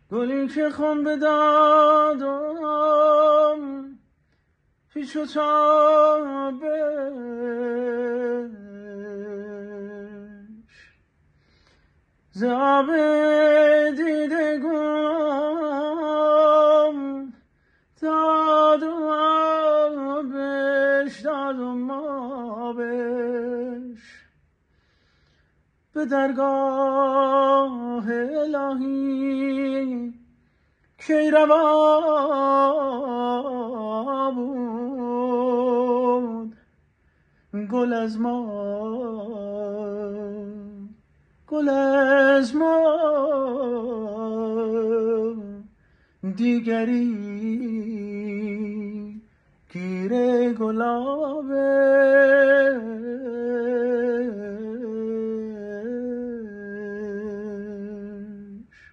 گلی که خون بدادم پیچ و تابش ز آب دیدگم دادم آبش به درگاه الهی کی روا بود گل از ما دیگری گیر گلابه.